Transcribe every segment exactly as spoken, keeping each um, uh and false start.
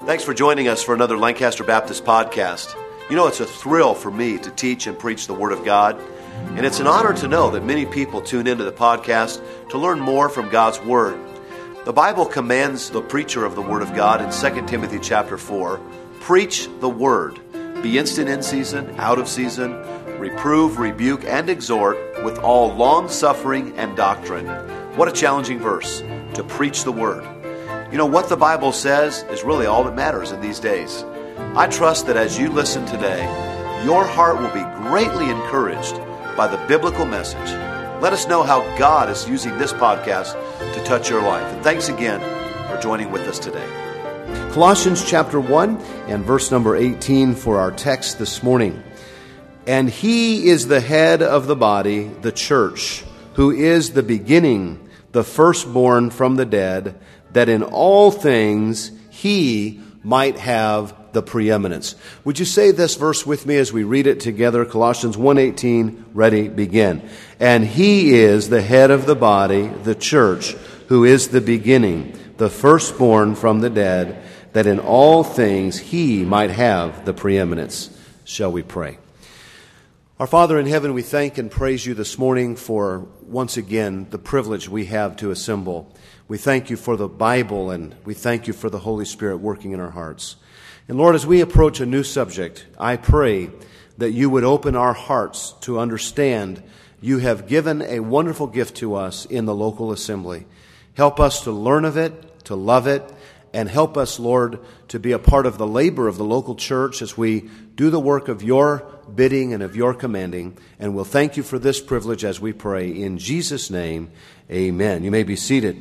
Thanks for joining us for another Lancaster Baptist podcast. You know, it's a thrill for me to teach and preach the Word of God, and it's an honor to know that many people tune into the podcast to learn more from God's Word. The Bible commands the preacher of the Word of God in Second Timothy chapter four, preach the Word, be instant in season, out of season, reprove, rebuke, and exhort with all long-suffering and doctrine. What a challenging verse, to preach the Word. You know, what the Bible says is really all that matters in these days. I trust that as you listen today, your heart will be greatly encouraged by the biblical message. Let us know how God is using this podcast to touch your life. And thanks again for joining with us today. Colossians chapter one and verse number eighteen for our text this morning. And he is the head of the body, the church, who is the beginning, the firstborn from the dead, that in all things he might have the preeminence. Would you say this verse with me as we read it together? Colossians one eighteen, ready, begin. And he is the head of the body, the church, who is the beginning, the firstborn from the dead, that in all things he might have the preeminence. Shall we pray? Our Father in heaven, we thank and praise you this morning for, once again, the privilege we have to assemble. We thank you for the Bible, and we thank you for the Holy Spirit working in our hearts. And Lord, as we approach a new subject, I pray that you would open our hearts to understand you have given a wonderful gift to us in the local assembly. Help us to learn of it, to love it, and help us, Lord, to be a part of the labor of the local church as we do the work of your bidding and of your commanding. And we'll thank you for this privilege as we pray. In Jesus' name, amen. You may be seated.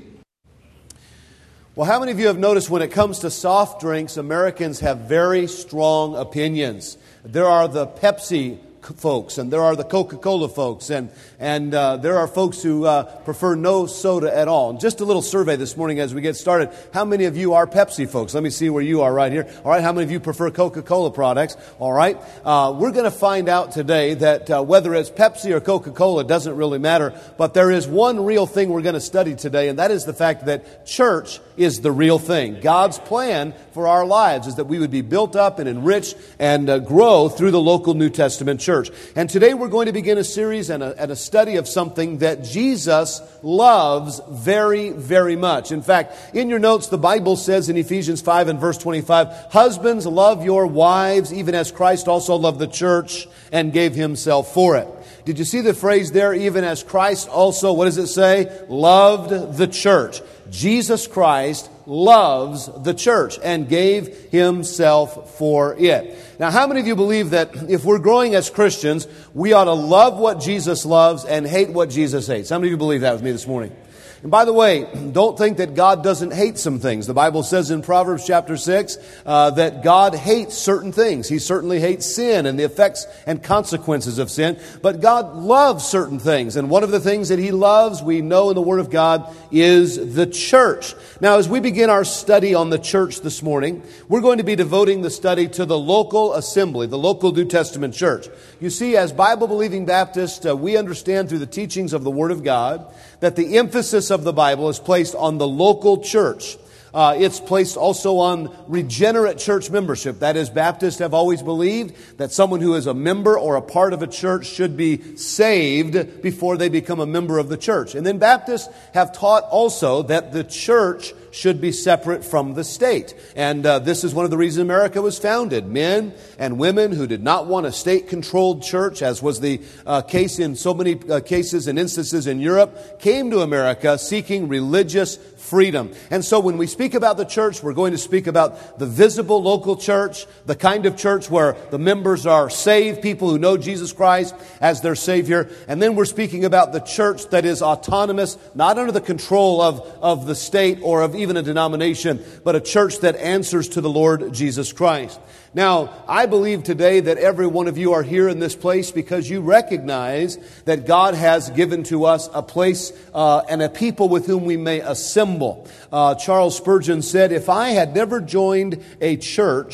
Well, how many of you have noticed when it comes to soft drinks, Americans have very strong opinions? There are the Pepsi folks, and there are the Coca-Cola folks, and and uh, there are folks who uh, prefer no soda at all. And just a little survey this morning as we get started. How many of you are Pepsi folks? Let me see where you are right here. All right, how many of you prefer Coca-Cola products? All right, uh, we're going to find out today that uh, whether it's Pepsi or Coca-Cola doesn't really matter, but there is one real thing we're going to study today, and that is the fact that church is the real thing. God's plan for our lives is that we would be built up and enriched and uh, grow through the local New Testament church. And today we're going to begin a series and a, and a study of something that Jesus loves very, very much. In fact, in your notes, the Bible says in Ephesians five and verse twenty-five, husbands, love your wives, even as Christ also loved the church and gave himself for it. Did you see the phrase there, even as Christ also, what does it say? Loved the church. Jesus Christ loves the church and gave himself for it. Now, how many of you believe that if we're growing as Christians, we ought to love what Jesus loves and hate what Jesus hates? How many of you believe that with me this morning? And by the way, don't think that God doesn't hate some things. The Bible says in Proverbs chapter six uh, that God hates certain things. He certainly hates sin and the effects and consequences of sin. But God loves certain things. And one of the things that He loves, we know in the Word of God, is the church. Now, as we begin our study on the church this morning, we're going to be devoting the study to the local assembly, the local New Testament church. You see, as Bible-believing Baptists, uh, we understand through the teachings of the Word of God that the emphasis of the Bible is placed on the local church. Uh, it's placed also on regenerate church membership. That is, Baptists have always believed that someone who is a member or a part of a church should be saved before they become a member of the church. And then Baptists have taught also that the church should be separate from the state. And uh, this is one of the reasons America was founded. Men and women who did not want a state-controlled church, as was the uh, case in so many uh, cases and instances in Europe, came to America seeking religious freedom. And so when we speak about the church, we're going to speak about the visible local church, the kind of church where the members are saved, people who know Jesus Christ as their Savior. And then we're speaking about the church that is autonomous, not under the control of, of the state or of even a denomination, but a church that answers to the Lord Jesus Christ. Now, I believe today that every one of you are here in this place because you recognize that God has given to us a place uh, and a people with whom we may assemble. Uh, Charles Spurgeon said, if I had never joined a church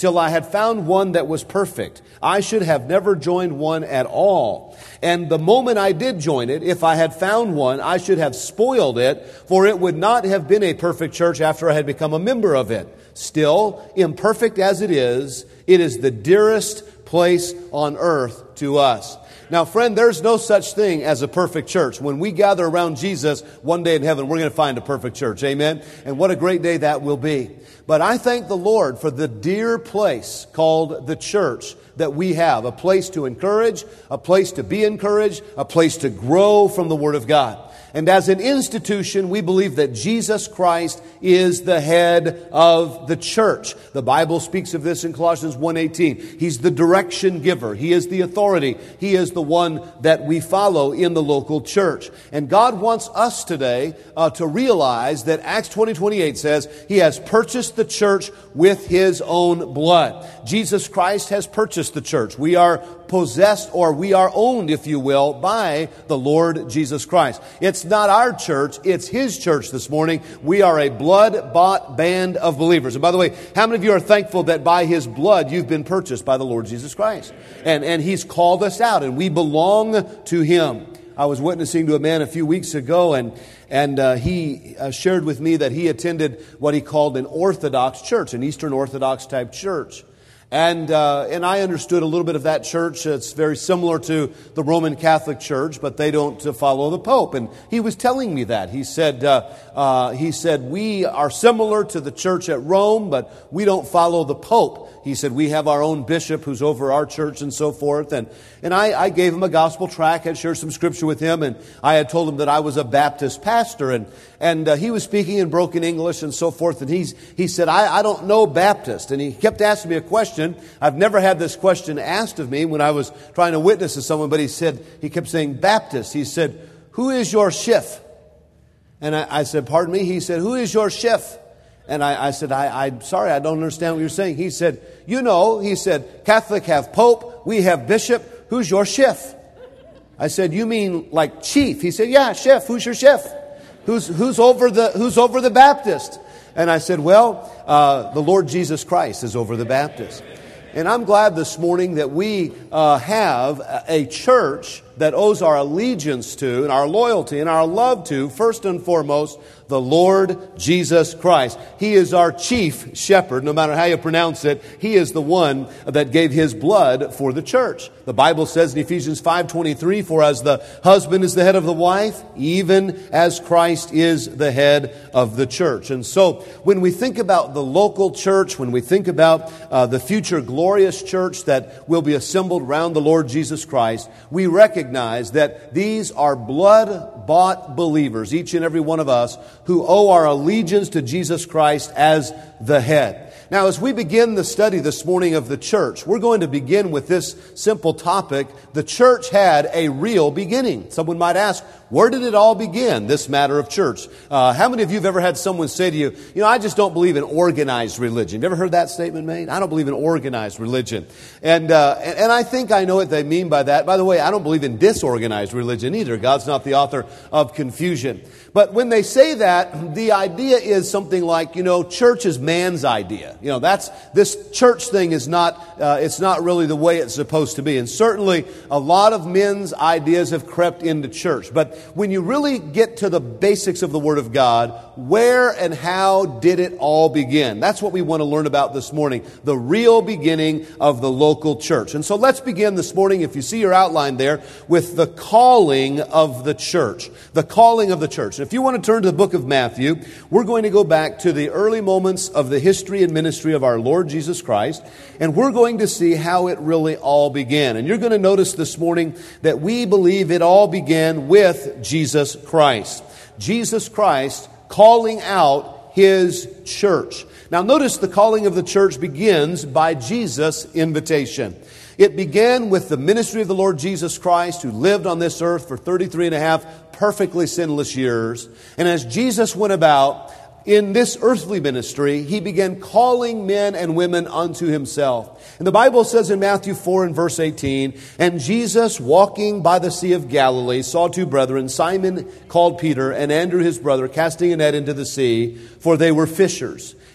till I had found one that was perfect. I should have never joined one at all. And the moment I did join it, if I had found one, I should have spoiled it, for it would not have been a perfect church after I had become a member of it. Still, imperfect as it is, it is the dearest place on earth to us. Now, friend, there's no such thing as a perfect church. When we gather around Jesus one day in heaven, we're going to find a perfect church. Amen? And what a great day that will be. But I thank the Lord for the dear place called the church that we have. A place to encourage, a place to be encouraged, a place to grow from the Word of God. And as an institution, we believe that Jesus Christ is the head of the church. The Bible speaks of this in Colossians one eighteen. He's the direction giver. He is the authority. He is the one that we follow in the local church. And God wants us today uh, to realize that Acts twenty twenty-eight says He has purchased the church with His own blood. Jesus Christ has purchased the church. We are possessed, or we are owned, if you will, by the Lord Jesus Christ. It's not our church, it's His church this morning. We are a blood-bought band of believers. And by the way, how many of you are thankful that by His blood you've been purchased by the Lord Jesus Christ? And, and He's called us out, and we belong to Him. I was witnessing to a man a few weeks ago, and and uh, he uh, shared with me that he attended what he called an Orthodox church, an Eastern Orthodox type church. And uh, and I understood a little bit of that church. It's very similar to the Roman Catholic Church, but they don't uh, follow the Pope. And he was telling me that. He said, uh, uh, he said, we are similar to the church at Rome, but we don't follow the Pope. He said, we have our own bishop who's over our church and so forth. And and I, I gave him a gospel tract, had shared some scripture with him, and I had told him that I was a Baptist pastor. And and uh, he was speaking in broken English and so forth. And he's he said, I, I don't know Baptist. And he kept asking me a question. I've never had this question asked of me when I was trying to witness to someone, but he said, he kept saying Baptist. He said, who is your chief? And I, I said, pardon me? He said, who is your chief? And I, I said, I, I'm sorry, I don't understand what you're saying. He said, you know, he said, Catholic have Pope, we have Bishop, who's your chief? I said, you mean like chief? He said, yeah, chief, who's your chief? Who's, who's over the, who's over the Baptist? And I said, well, uh, the Lord Jesus Christ is over the Baptist. And I'm glad this morning that we uh, have a church that owes our allegiance to and our loyalty and our love to, first and foremost, the Lord Jesus Christ. He is our chief shepherd, no matter how you pronounce it. He is the one that gave His blood for the church. The Bible says in Ephesians five twenty-three, for as the husband is the head of the wife, even as Christ is the head of the church. And so when we think about the local church, when we think about uh, the future glorious church that will be assembled around the Lord Jesus Christ, we recognize that these are blood-bought believers, each and every one of us, who owe our allegiance to Jesus Christ as the head. Now, as we begin the study this morning of the church, we're going to begin with this simple topic. The church had a real beginning. Someone might ask, where did it all begin, this matter of church? Uh, how many of you have ever had someone say to you, you know, I just don't believe in organized religion? Have you ever heard that statement made? I don't believe in organized religion. And, uh, and, and I think I know what they mean by that. By the way, I don't believe in disorganized religion either. God's not the author of confusion. But when they say that, the idea is something like, you know, church is man's idea. You know, that's, this church thing is not, uh, it's not really the way it's supposed to be. And certainly a lot of men's ideas have crept into church. But when you really get to the basics of the Word of God, where and how did it all begin? That's what we want to learn about this morning. The real beginning of the local church. And so let's begin this morning, if you see your outline there, with the calling of the church. The calling of the church. If you want to turn to the book of Matthew, we're going to go back to the early moments of the history and ministry of our Lord Jesus Christ, and we're going to see how it really all began. And you're going to notice this morning that we believe it all began with Jesus Christ. Jesus Christ calling out His church. Now notice the calling of the church begins by Jesus' invitation. It began with the ministry of the Lord Jesus Christ, who lived on this earth for thirty-three and a half perfectly sinless years. And as Jesus went about in this earthly ministry, He began calling men and women unto Himself. And the Bible says in Matthew four and verse eighteen, and Jesus, walking by the Sea of Galilee, saw two brethren, Simon called Peter, and Andrew his brother, casting a net into the sea, for they were fishers.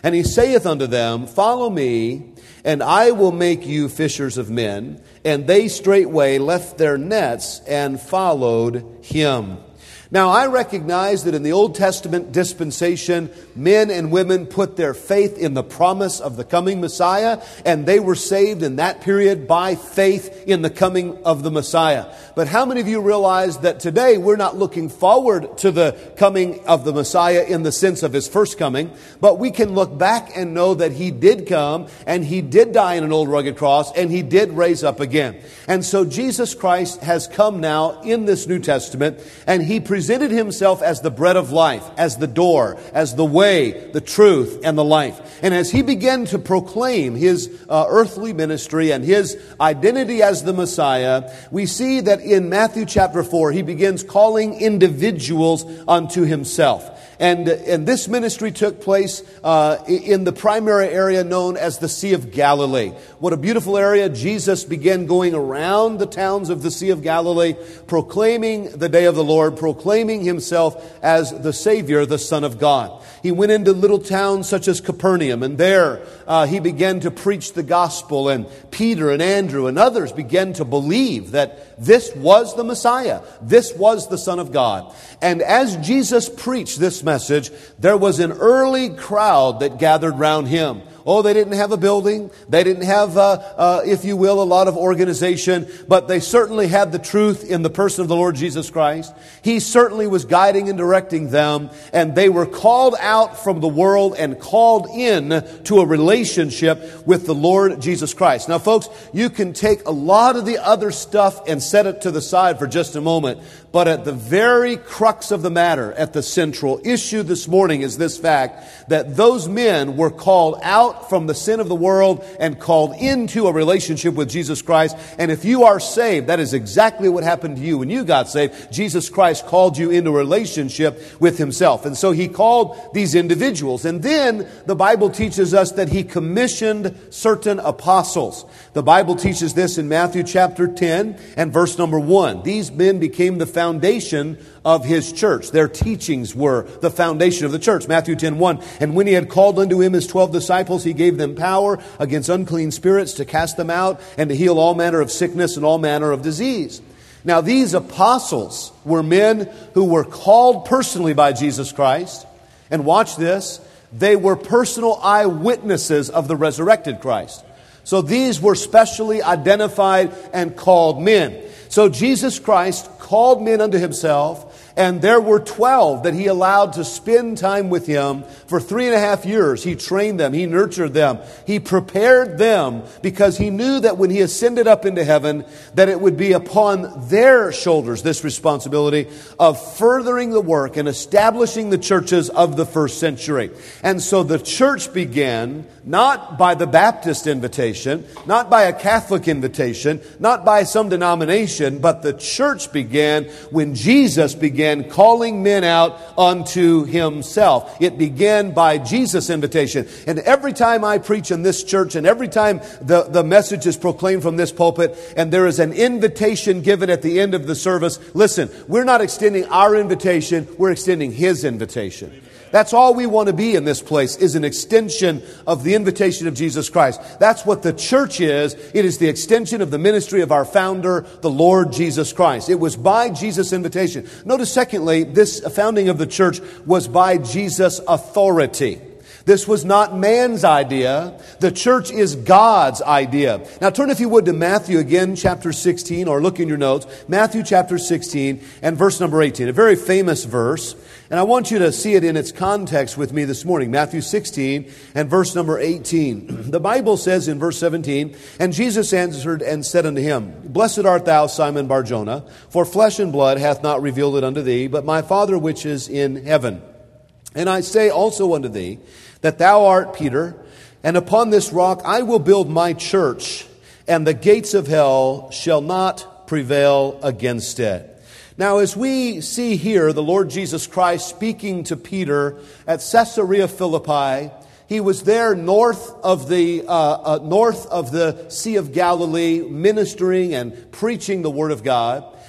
And he saith unto them, Follow me, and I will make you fishers of men. And they straightway left their nets and followed him. Now, I recognize that in the Old Testament dispensation, men and women put their faith in the promise of the coming Messiah, and they were saved in that period by faith in the coming of the Messiah. But how many of you realize that today we're not looking forward to the coming of the Messiah in the sense of his first coming, but we can look back and know that he did come, and he did die on an old rugged cross, and he did raise up again. And so Jesus Christ has come now in this New Testament, and he presented himself as the bread of life, as the door, as the way, the truth, and the life. And as he began to proclaim his uh, earthly ministry and his identity as the Messiah, we see that in Matthew chapter four, he begins calling individuals unto himself. And, and this ministry took place uh, in the primary area known as the Sea of Galilee. What a beautiful area. Jesus began going around the towns of the Sea of Galilee, proclaiming the day of the Lord, proclaiming himself as the Savior, the Son of God. He went into little towns such as Capernaum, and there uh, he began to preach the gospel, and Peter and Andrew and others began to believe that this was the Messiah. This was the Son of God. And as Jesus preached this message, there was an early crowd that gathered round him. Oh, they didn't have a building. They didn't have, uh, uh, if you will, a lot of organization. But they certainly had the truth in the person of the Lord Jesus Christ. He certainly was guiding and directing them. And they were called out from the world and called in to a relationship with the Lord Jesus Christ. Now, folks, you can take a lot of the other stuff and set it to the side for just a moment. But at the very crux of the matter, at the central issue this morning is this fact that those men were called out from the sin of the world and called into a relationship with Jesus Christ. And if you are saved, that is exactly what happened to you when you got saved. Jesus Christ called you into a relationship with himself. And so he called these individuals. And then the Bible teaches us that he commissioned certain apostles. The Bible teaches this in Matthew chapter ten and verse number one. These men became the foundation of his church. Their teachings were the foundation of the church. Matthew ten one. And when he had called unto him his twelve disciples, he gave them power against unclean spirits to cast them out and to heal all manner of sickness and all manner of disease. Now, these apostles were men who were called personally by Jesus Christ. And watch this, they were personal eyewitnesses of the resurrected Christ. So these were specially identified and called men. So Jesus Christ called men unto himself, and there were twelve that he allowed to spend time with him for three and a half years. He trained them. He nurtured them. He prepared them because he knew that when he ascended up into heaven, that it would be upon their shoulders, this responsibility of furthering the work and establishing the churches of the first century. And so the church began not by the Baptist invitation, not by a Catholic invitation, not by some denomination, but the church began when Jesus began calling men out unto himself. It began by Jesus' invitation. And every time I preach in this church, and every time the, the message is proclaimed from this pulpit, and there is an invitation given at the end of the service, listen, we're not extending our invitation, we're extending his invitation. That's all we want to be in this place, is an extension of the invitation of Jesus Christ. That's what the church is. It is the extension of the ministry of our founder, the Lord Jesus Christ. It was by Jesus' invitation. Notice, secondly, this founding of the church was by Jesus' authority. This was not man's idea. The church is God's idea. Now turn, if you would, to Matthew again, chapter sixteen, or look in your notes. Matthew chapter sixteen and verse number eighteen. A very famous verse. And I want you to see it in its context with me this morning. Matthew sixteen and verse number eighteen. The Bible says in verse seventeen, And Jesus answered and said unto him, Blessed art thou, Simon Bar-Jonah, for flesh and blood hath not revealed it unto thee, but my Father which is in heaven. And I say also unto thee, that thou art Peter, and upon this rock I will build my church, and the gates of hell shall not prevail against it. Now, as we see here, the Lord Jesus Christ speaking to Peter at Caesarea Philippi, he was there north of the uh, uh, north of the Sea of Galilee, ministering and preaching the Word of God.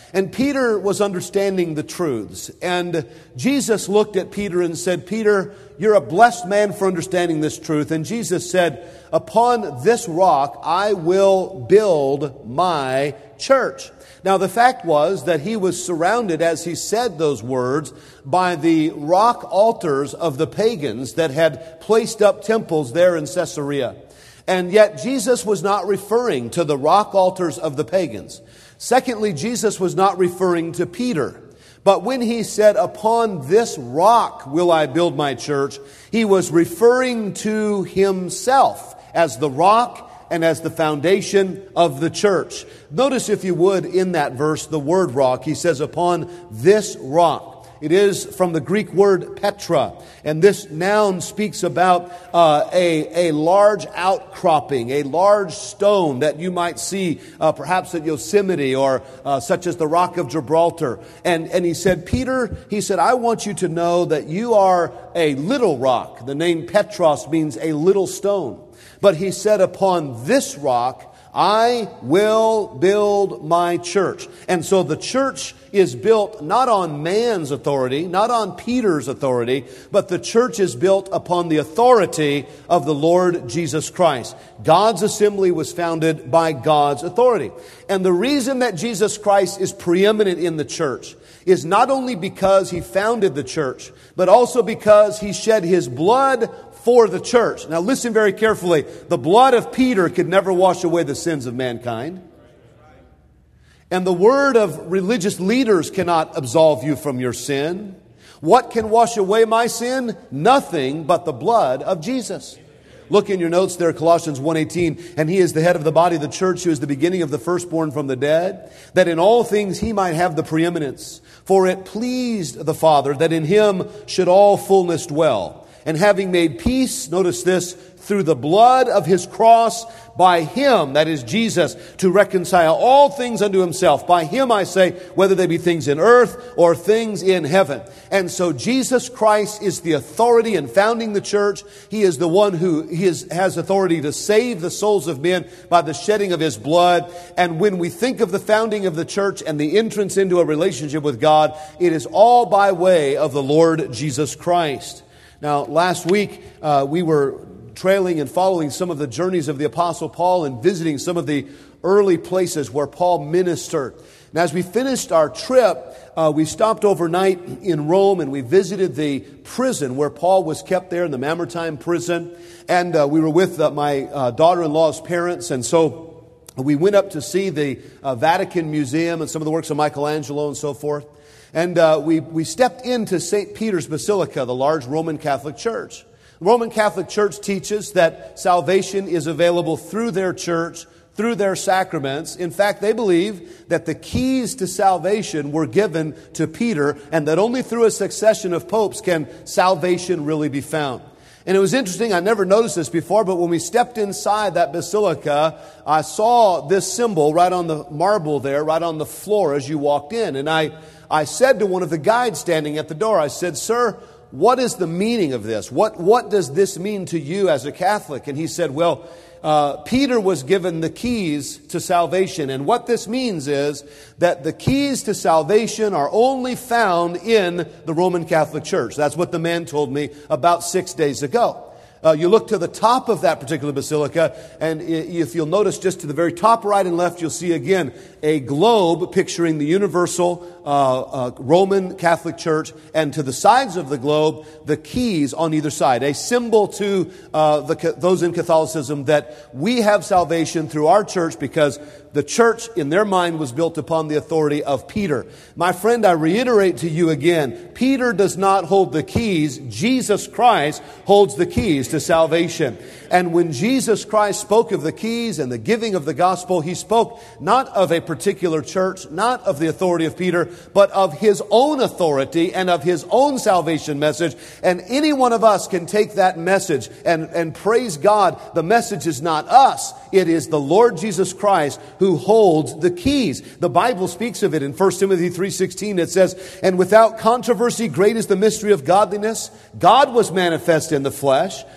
And Peter was understanding the truths. And Jesus looked at Peter and said, Peter, you're a blessed man for understanding this truth. And Jesus said, upon this rock I will build my church. Now, the fact was that he was surrounded, as he said those words, by the rock altars of the pagans that had placed up temples there in Caesarea. And yet Jesus was not referring to the rock altars of the pagans. Secondly, Jesus was not referring to Peter. But when he said, upon this rock will I build my church, he was referring to himself as the rock and as the foundation of the church. Notice, if you would, in that verse, the word rock. He says, upon this rock. It is from the Greek word Petra. And this noun speaks about uh, a, a large outcropping, a large stone that you might see uh, perhaps at Yosemite or uh, such as the Rock of Gibraltar. And, and he said, Peter, he said, I want you to know that you are a little rock. The name Petros means a little stone. But he said, upon this rock, I will build my church. And so the church is built not on man's authority, not on Peter's authority, but the church is built upon the authority of the Lord Jesus Christ. God's assembly was founded by God's authority. And the reason that Jesus Christ is preeminent in the church is not only because he founded the church, but also because he shed his blood for the church. Now listen very carefully. The blood of Peter could never wash away the sins of mankind. And the word of religious leaders cannot absolve you from your sin. What can wash away my sin? Nothing but the blood of Jesus. Look in your notes there, Colossians one eighteen. And he is the head of the body of the church, who is the beginning of the firstborn from the dead, that in all things he might have the preeminence. For it pleased the Father that in him should all fullness dwell. And having made peace, notice this, through the blood of his cross, by him, that is Jesus, to reconcile all things unto himself. By him, I say, whether they be things in earth or things in heaven. And so Jesus Christ is the authority in founding the church. He is the one who he is, has authority to save the souls of men by the shedding of his blood. And when we think of the founding of the church and the entrance into a relationship with God, it is all by way of the Lord Jesus Christ. Now, last week, uh, we were trailing and following some of the journeys of the Apostle Paul and visiting some of the early places where Paul ministered. And as we finished our trip, uh, we stopped overnight in Rome and we visited the prison where Paul was kept there in the Mamertine prison. And uh, we were with uh, my uh, daughter-in-law's parents. And so we went up to see the uh, Vatican Museum and some of the works of Michelangelo and so forth. And uh, we, we stepped into Saint Peter's Basilica, the large Roman Catholic Church. The Roman Catholic Church teaches that salvation is available through their church, through their sacraments. In fact, they believe that the keys to salvation were given to Peter, and that only through a succession of popes can salvation really be found. And it was interesting, I never noticed this before, but when we stepped inside that basilica, I saw this symbol right on the marble there, right on the floor as you walked in. And I, I said to one of the guides standing at the door, I said, "Sir, what is the meaning of this? What, what does this mean to you as a Catholic?" And he said, "Well, uh, Peter was given the keys to salvation. And what this means is that the keys to salvation are only found in the Roman Catholic Church." That's what the man told me about six days ago. Uh, you look to the top of that particular basilica, and if you'll notice just to the very top right and left, you'll see again a globe picturing the universal uh, uh, Roman Catholic Church, and to the sides of the globe, the keys on either side, a symbol to uh, the, those in Catholicism that we have salvation through our church because the church, in their mind, was built upon the authority of Peter. My friend, I reiterate to you again, Peter does not hold the keys. Jesus Christ holds the keys to salvation. And when Jesus Christ spoke of the keys and the giving of the gospel, he spoke not of a particular church, not of the authority of Peter, but of his own authority and of his own salvation message. And any one of us can take that message and, and praise God. The message is not us. It is the Lord Jesus Christ who holds the keys. The Bible speaks of it in First Timothy three sixteen. It says, "And without controversy, great is the mystery of godliness. God was manifest in the flesh,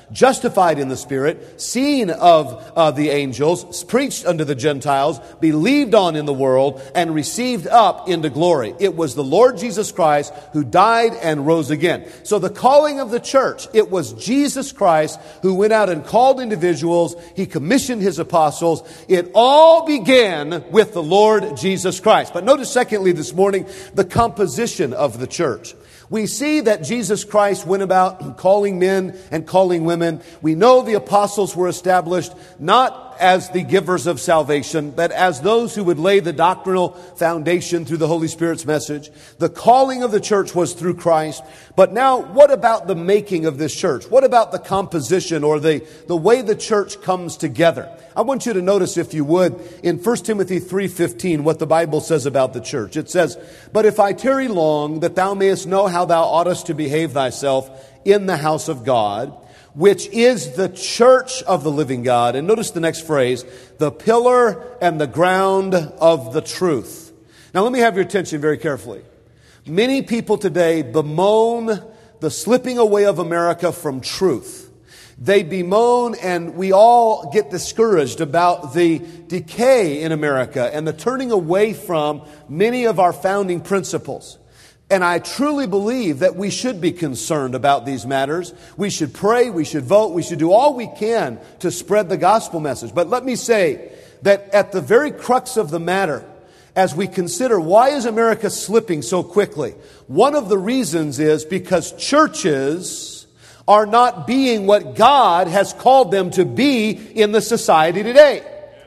justified in the Spirit, seen of uh, the angels, preached unto the Gentiles, believed on in the world, and received up into glory. It was the Lord Jesus Christ who died and rose again. So the calling of the church, it was Jesus Christ who went out and called individuals. He commissioned his apostles. It all began with the Lord Jesus Christ. But notice secondly this morning, the composition of the church. We see that Jesus Christ went about calling men and calling women. We know the apostles were established not as the givers of salvation, but as those who would lay the doctrinal foundation through the Holy Spirit's message. The calling of the church was through Christ. But now, what about the making of this church? What about the composition or the, the way the church comes together? I want you to notice, if you would, in First Timothy three fifteen, what the Bible says about the church. It says, "But if I tarry long, that thou mayest know how thou oughtest to behave thyself in the house of God, which is the church of the living God." And notice the next phrase, "the pillar and the ground of the truth." Now let me have your attention very carefully. Many people today bemoan the slipping away of America from truth. They bemoan, and we all get discouraged about the decay in America and the turning away from many of our founding principles. And I truly believe that we should be concerned about these matters. We should pray, we should vote, we should do all we can to spread the gospel message. But let me say that at the very crux of the matter, as we consider why is America slipping so quickly, one of the reasons is because churches are not being what God has called them to be in the society today.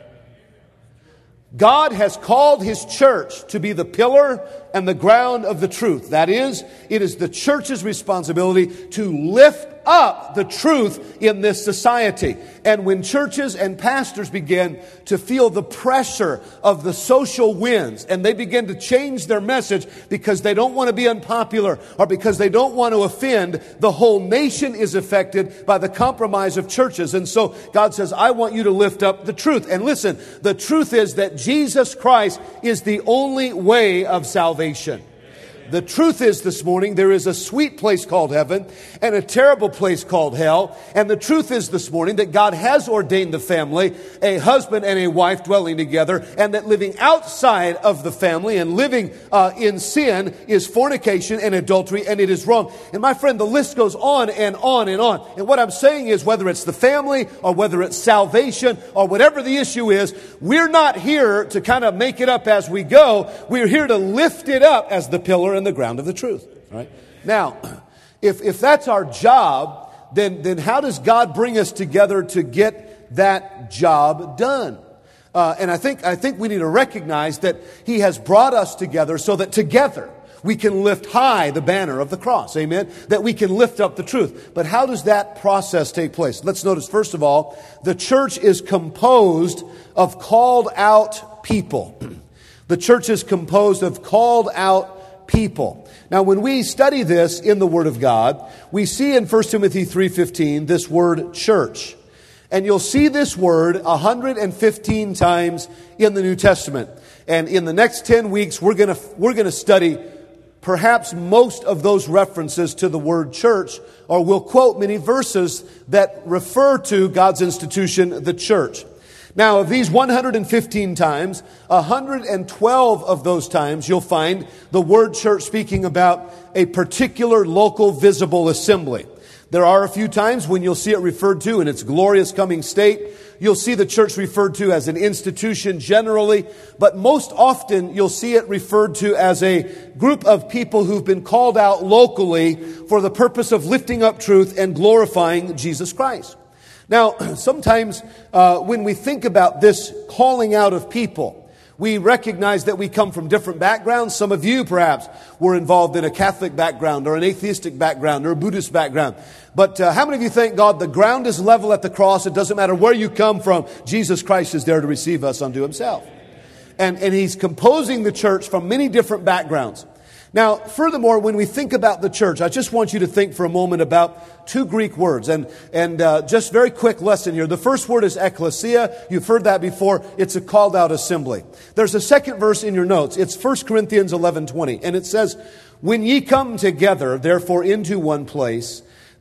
God has called His church to be the pillar and the ground of the truth. That is, it is the church's responsibility to lift up the truth in this society. And when churches and pastors begin to feel the pressure of the social winds, and they begin to change their message because they don't want to be unpopular or because they don't want to offend, the whole nation is affected by the compromise of churches. And so God says, I want you to lift up the truth. And listen, the truth is that Jesus Christ is the only way of salvation. The truth is this morning, there is a sweet place called heaven and a terrible place called hell. And the truth is this morning that God has ordained the family, a husband and a wife dwelling together, and that living outside of the family and living uh, in sin is fornication and adultery, and it is wrong. And my friend, the list goes on and on and on. And what I'm saying is, whether it's the family or whether it's salvation or whatever the issue is, we're not here to kind of make it up as we go. We're here to lift it up as the pillar and the ground of the truth. Right? Now, if if that's our job, then then how does God bring us together to get that job done? Uh, and I think I think we need to recognize that He has brought us together so that together we can lift high the banner of the cross. Amen. That we can lift up the truth. But how does that process take place? Let's notice, first of all, the church is composed of called out people. The church is composed of called out people. Now, when we study this in the Word of God, we see in First Timothy three fifteen this word church. And you'll see this word one hundred fifteen times in the New Testament. And in the next ten weeks, we're going to we're going to study perhaps most of those references to the word church, or we'll quote many verses that refer to God's institution, the church. Now, of these one hundred fifteen times, one hundred twelve of those times you'll find the word church speaking about a particular local visible assembly. There are a few times when you'll see it referred to in its glorious coming state. You'll see the church referred to as an institution generally, but most often you'll see it referred to as a group of people who've been called out locally for the purpose of lifting up truth and glorifying Jesus Christ. Now, sometimes uh, when we think about this calling out of people, we recognize that we come from different backgrounds. Some of you, perhaps, were involved in a Catholic background or an atheistic background or a Buddhist background. But uh, how many of you thank God the ground is level at the cross? It doesn't matter where you come from. Jesus Christ is there to receive us unto Himself. And, and He's composing the church from many different backgrounds. Now, furthermore, when we think about the church, I just want you to think for a moment about two Greek words. And, and uh, just very quick lesson here. The first word is ekklesia. You've heard that before. It's a called out assembly. There's a second verse in your notes. It's First Corinthians eleven twenty. And it says, "When ye come together, therefore, into one place,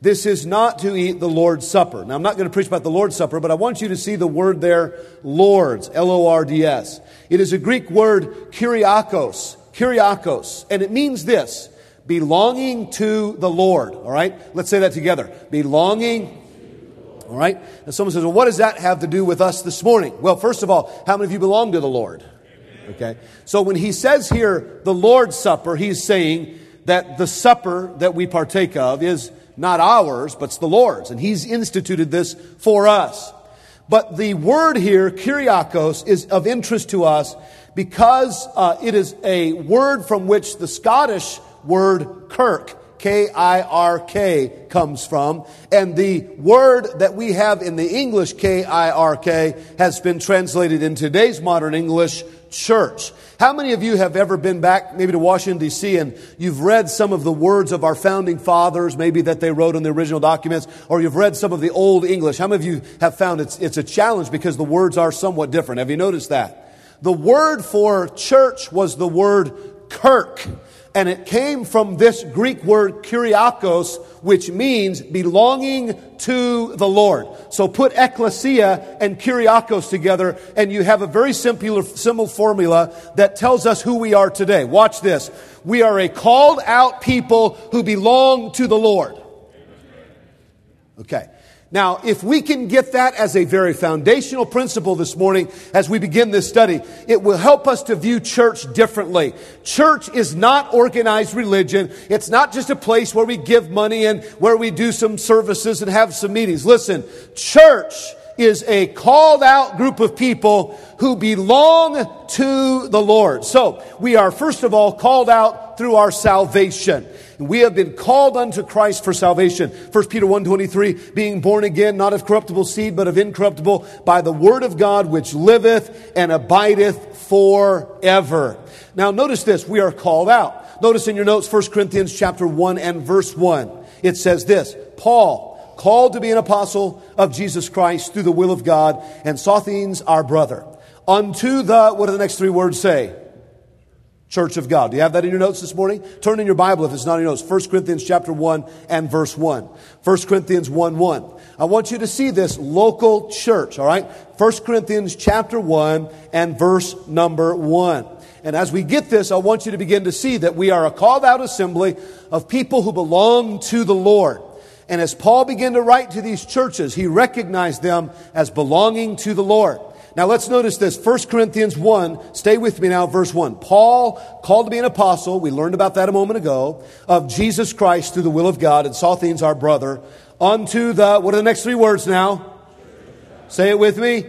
This is not to eat the Lord's Supper. Now, I'm not going to preach about the Lord's Supper, but I want you to see the word there, Lord's, L O R D S. It is a Greek word, Kyriakos, Kyriakos, and it means this, belonging to the Lord, all right? Let's say that together. Belonging, all right? And someone says, well, what does that have to do with us this morning? Well, first of all, how many of you belong to the Lord? Okay. So when he says here, the Lord's Supper, he's saying that the supper that we partake of is not ours, but it's the Lord's. And he's instituted this for us. But the word here, Kyriakos, is of interest to us because uh, it is a word from which the Scottish word kirk, K I R K, comes from. And the word that we have in the English, K I R K, has been translated in today's modern English, church. How many of you have ever been back maybe to Washington, D C, and you've read some of the words of our founding fathers, maybe that they wrote in the original documents, or you've read some of the Old English? How many of you have found it's, it's a challenge because the words are somewhat different? Have you noticed that? The word for church was the word kirk. And it came from this Greek word Kyriakos, which means belonging to the Lord. So put ecclesia and Kyriakos together, and you have a very simple, simple formula that tells us who we are today. Watch this. We are a called out people who belong to the Lord. Okay. Now, if we can get that as a very foundational principle this morning as we begin this study, it will help us to view church differently. Church is not organized religion. It's not just a place where we give money and where we do some services and have some meetings. Listen, church is a called out group of people who belong to the Lord. So, we are first of all called out through our salvation. We have been called unto Christ for salvation. First Peter one twenty-three, being born again, not of corruptible seed, but of incorruptible, by the word of God, which liveth and abideth forever. Now notice this, we are called out. Notice in your notes, First Corinthians chapter one and verse one. It says this, Paul, called to be an apostle of Jesus Christ through the will of God, and Sosthenes our brother, unto the, what do the next three words say? Church of God. Do you have that in your notes this morning? Turn in your Bible if it's not in your notes. First Corinthians chapter one and verse one. First Corinthians one one. I want you to see this local church, all right? First Corinthians chapter one and verse number one. And as we get this, I want you to begin to see that we are a called out assembly of people who belong to the Lord. And as Paul began to write to these churches, he recognized them as belonging to the Lord. Now let's notice this, First Corinthians one, stay with me now, verse one. Paul, called to be an apostle, we learned about that a moment ago, of Jesus Christ through the will of God, and Sosthenes our brother, unto the, what are the next three words now? Say it with me.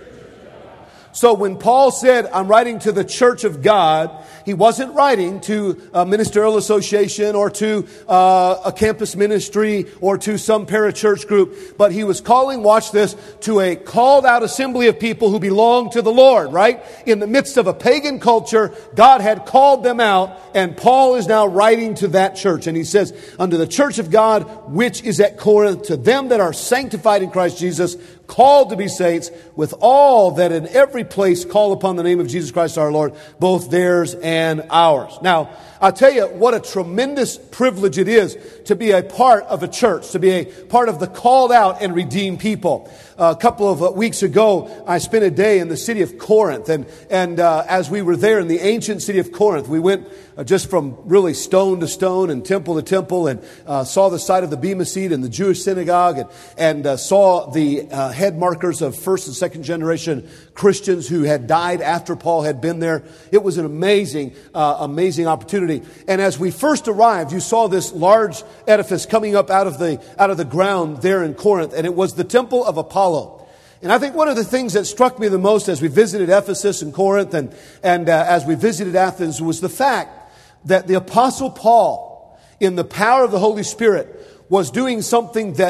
So when Paul said, I'm writing to the church of God, he wasn't writing to a ministerial association or to uh, a campus ministry or to some parachurch group, but he was calling, watch this, to a called out assembly of people who belong to the Lord, right? In the midst of a pagan culture, God had called them out, and Paul is now writing to that church. And he says, unto the church of God, which is at Corinth, to them that are sanctified in Christ Jesus, called to be saints, with all that in every place call upon the name of Jesus Christ our Lord, both theirs and ours. Now, I'll tell you what a tremendous privilege it is to be a part of a church, to be a part of the called out and redeemed people. Uh, a couple of weeks ago, I spent a day in the city of Corinth, and and uh, as we were there in the ancient city of Corinth, we went uh, just from really stone to stone and temple to temple, and uh, saw the site of the Bema Seat and the Jewish synagogue, and, and uh, saw the uh, head markers of first and second generation Christians who had died after Paul had been there. It was an amazing, uh, amazing opportunity. And as we first arrived, you saw this large edifice coming up out of the out of the ground there in Corinth, and it was the temple of Apollo. And I think one of the things that struck me the most as we visited Ephesus and Corinth and, and uh, as we visited Athens was the fact that the Apostle Paul, in the power of the Holy Spirit, was doing something that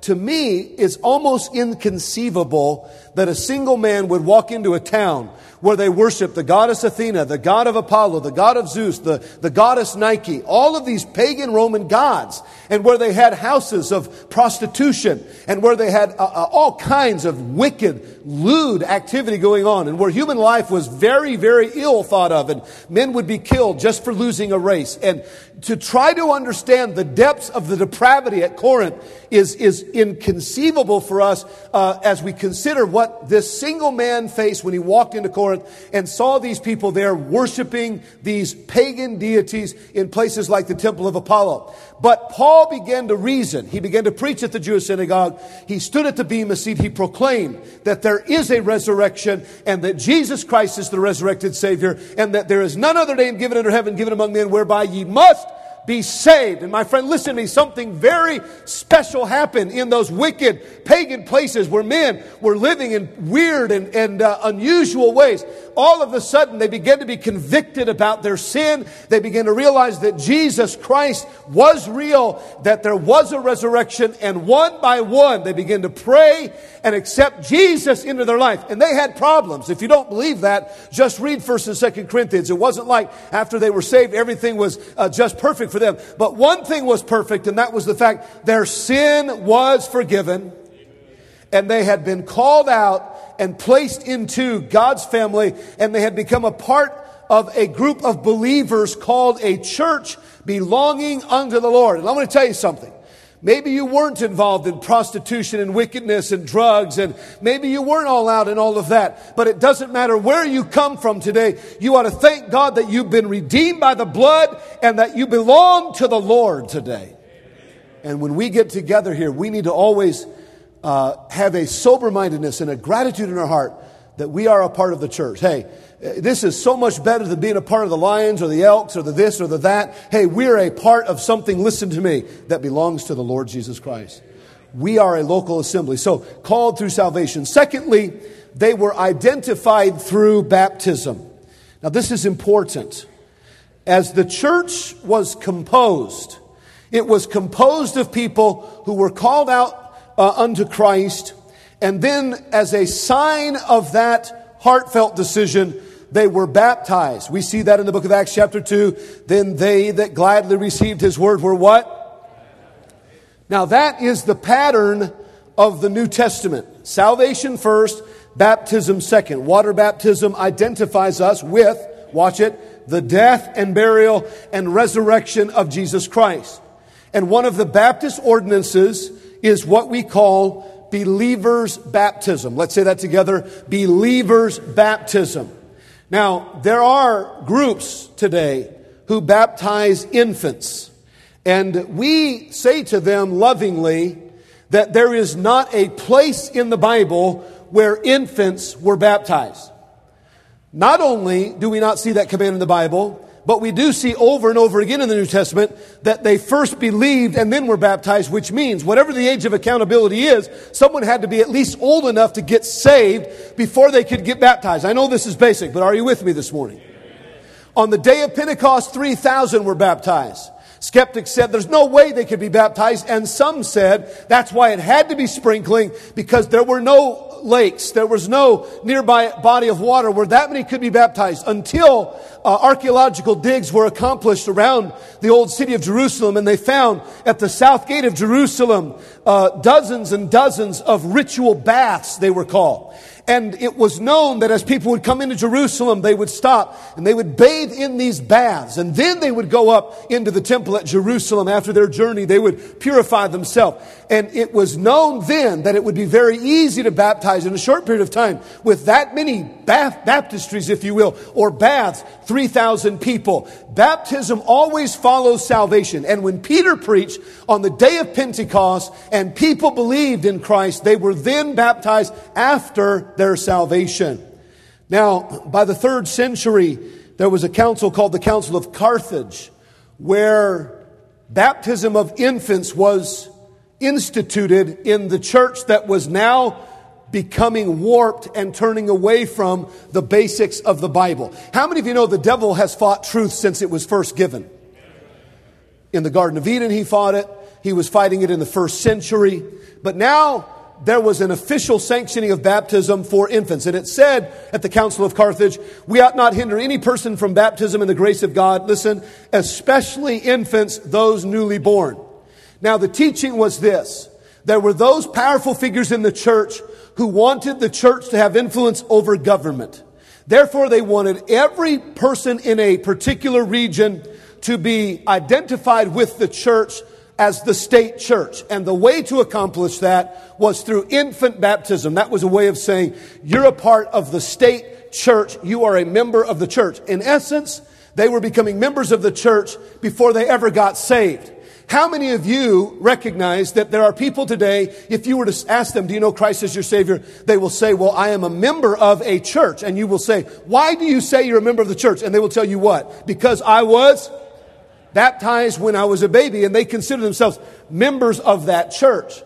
to me, it's almost inconceivable that a single man would walk into a town where they worship the goddess Athena, the god of Apollo, the god of Zeus, the, the goddess Nike, all of these pagan Roman gods, and where they had houses of prostitution, and where they had uh, uh, all kinds of wicked, lewd activity going on, and where human life was very, very ill thought of, and men would be killed just for losing a race. And to try to understand the depths of the depravity at Corinth is, is inconceivable for us uh, as we consider what this single man faced when he walked into Corinth and saw these people there worshiping these pagan deities in places like the Temple of Apollo. But Paul began to reason. He began to preach at the Jewish synagogue. He stood at the Bema seat. He proclaimed that there is a resurrection and that Jesus Christ is the resurrected Savior and that there is none other name given under heaven given among men whereby ye must be saved. And my friend, listen to me, something very special happened in those wicked pagan places where men were living in weird and, and uh, unusual ways. All of a sudden, they began to be convicted about their sin. They began to realize that Jesus Christ was real, that there was a resurrection, and one by one, they began to pray and accept Jesus into their life. And they had problems. If you don't believe that, just read First and Second Corinthians. It wasn't like after they were saved, everything was uh, just perfect for them. But one thing was perfect, and that was the fact their sin was forgiven, and they had been called out and placed into God's family, and they had become a part of a group of believers called a church belonging unto the Lord. And I want to tell you something. Maybe you weren't involved in prostitution and wickedness and drugs, and maybe you weren't all out in all of that. But it doesn't matter where you come from today. You ought to thank God that you've been redeemed by the blood and that you belong to the Lord today. And when we get together here, we need to always uh, have a sober-mindedness and a gratitude in our heart that we are a part of the church. Hey, this is so much better than being a part of the Lions or the Elks or the this or the that. Hey, we're a part of something, listen to me, that belongs to the Lord Jesus Christ. We are a local assembly. So, called through salvation. Secondly, they were identified through baptism. Now, this is important. As the church was composed, it was composed of people who were called out uh, unto Christ, and then as a sign of that heartfelt decision, they were baptized. We see that in the book of Acts chapter two. Then they that gladly received his word were what? Now that is the pattern of the New Testament. Salvation first, baptism second. Water baptism identifies us with, watch it, the death and burial and resurrection of Jesus Christ. And one of the Baptist ordinances is what we call believer's baptism. Let's say that together. Believer's baptism. Now, there are groups today who baptize infants. And we say to them lovingly that there is not a place in the Bible where infants were baptized. Not only do we not see that command in the Bible, but we do see over and over again in the New Testament that they first believed and then were baptized, which means whatever the age of accountability is, someone had to be at least old enough to get saved before they could get baptized. I know this is basic, but are you with me this morning? On the day of Pentecost, three thousand were baptized. Skeptics said there's no way they could be baptized, and some said that's why it had to be sprinkling, because there were no lakes, there was no nearby body of water where that many could be baptized until uh, archaeological digs were accomplished around the old city of Jerusalem, and they found at the south gate of Jerusalem uh, dozens and dozens of ritual baths, they were called. And it was known that as people would come into Jerusalem, they would stop and they would bathe in these baths. And then they would go up into the temple at Jerusalem after their journey. They would purify themselves. And it was known then that it would be very easy to baptize in a short period of time with that many bath, baptistries, if you will, or baths, three thousand people. Baptism always follows salvation. And when Peter preached on the day of Pentecost and people believed in Christ, they were then baptized after their salvation. Now, by the third century, there was a council called the Council of Carthage, where baptism of infants was instituted in the church that was now becoming warped and turning away from the basics of the Bible. How many of you know the devil has fought truth since it was first given? In the Garden of Eden, he fought it. He was fighting it in the first century. But now there was an official sanctioning of baptism for infants. And it said at the Council of Carthage, we ought not hinder any person from baptism in the grace of God. Listen, especially infants, those newly born. Now the teaching was this. There were those powerful figures in the church who wanted the church to have influence over government. Therefore, they wanted every person in a particular region to be identified with the church as the state church. And the way to accomplish that was through infant baptism. That was a way of saying, you're a part of the state church. You are a member of the church. In essence, they were becoming members of the church before they ever got saved. How many of you recognize that there are people today, if you were to ask them, do you know Christ as your Savior? They will say, well, I am a member of a church. And you will say, why do you say you're a member of the church? And they will tell you what? Because I was baptized when I was a baby, and they consider themselves members of that church.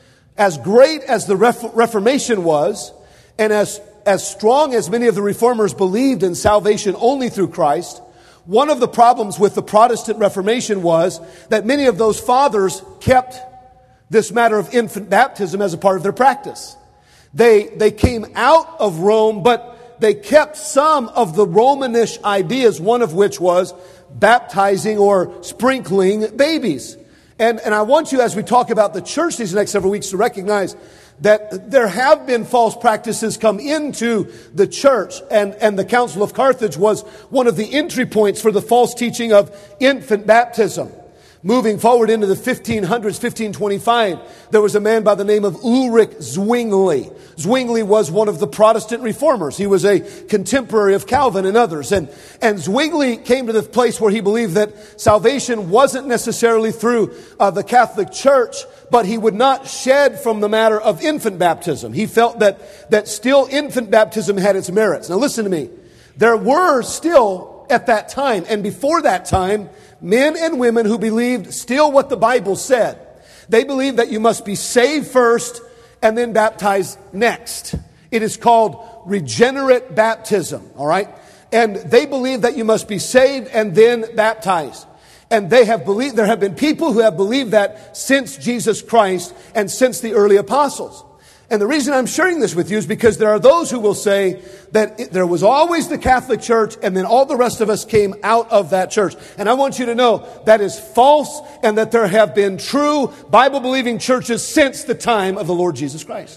As great as the Reformation was, and as, as strong as many of the reformers believed in salvation only through Christ, one of the problems with the Protestant Reformation was that many of those fathers kept this matter of infant baptism as a part of their practice. They, they came out of Rome, but they kept some of the Romanish ideas, one of which was baptizing or sprinkling babies. And, and I want you, as we talk about the church these next several weeks, to recognize that there have been false practices come into the church, and, and the Council of Carthage was one of the entry points for the false teaching of infant baptism. Moving forward into the fifteen hundreds, fifteen twenty-five, there was a man by the name of Ulrich Zwingli. Zwingli was one of the Protestant reformers. He was a contemporary of Calvin and others. And, and Zwingli came to the place where he believed that salvation wasn't necessarily through uh, the Catholic Church, but he would not shed from the matter of infant baptism. He felt that, that still infant baptism had its merits. Now listen to me. There were still, at that time, and before that time, men and women who believed still what the Bible said. They believed that you must be saved first and then baptized next. It is called regenerate baptism, all right? And they believe that you must be saved and then baptized. And they have believed, there have been people who have believed that since Jesus Christ and since the early apostles. And the reason I'm sharing this with you is because there are those who will say that it, there was always the Catholic Church and then all the rest of us came out of that church. And I want you to know that is false, and that there have been true Bible-believing churches since the time of the Lord Jesus Christ.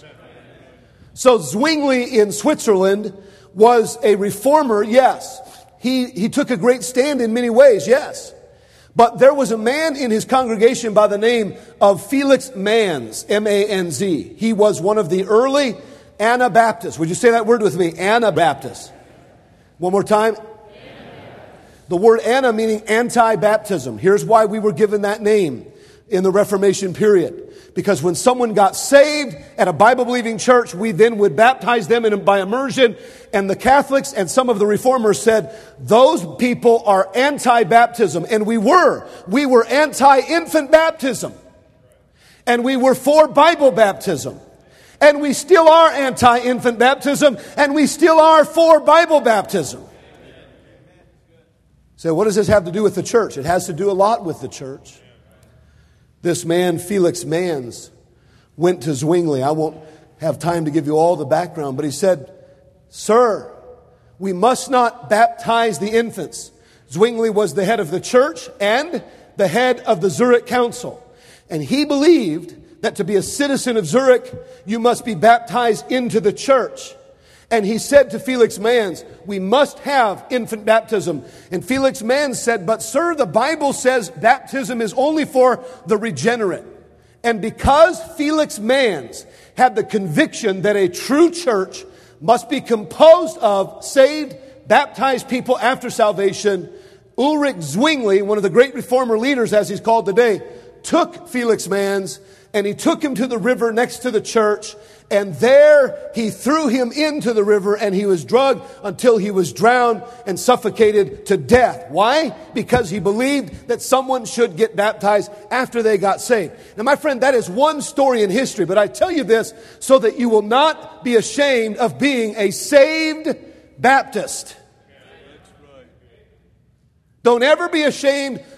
So Zwingli in Switzerland was a reformer, yes. He, he took a great stand in many ways, yes. But there was a man in his congregation by the name of Felix Manz, M A N Z. He was one of the early Anabaptists. Would you say that word with me? Anabaptists. One more time. The word Ana meaning anti-baptism. Here's why we were given that name in the Reformation period. Because when someone got saved at a Bible-believing church, we then would baptize them in, by immersion. And the Catholics and some of the reformers said, those people are anti-baptism. And we were. We were anti-infant baptism. And we were for Bible baptism. And we still are anti-infant baptism. And we still are for Bible baptism. So what does this have to do with the church? It has to do a lot with the church. This man, Felix Manz, went to Zwingli. I won't have time to give you all the background, but he said, Sir, we must not baptize the infants. Zwingli was the head of the church and the head of the Zurich Council. And he believed that to be a citizen of Zurich, you must be baptized into the church. And he said to Felix Manz, we must have infant baptism. And Felix Manz said, but sir, the Bible says baptism is only for the regenerate. And because Felix Manz had the conviction that a true church must be composed of saved, baptized people after salvation, Ulrich Zwingli, one of the great reformer leaders as he's called today, took Felix Manz and he took him to the river next to the church. And there he threw him into the river, and he was drugged until he was drowned and suffocated to death. Why? Because he believed that someone should get baptized after they got saved. Now, my friend, that is one story in history, but I tell you this so that you will not be ashamed of being a saved Baptist. Don't ever be ashamed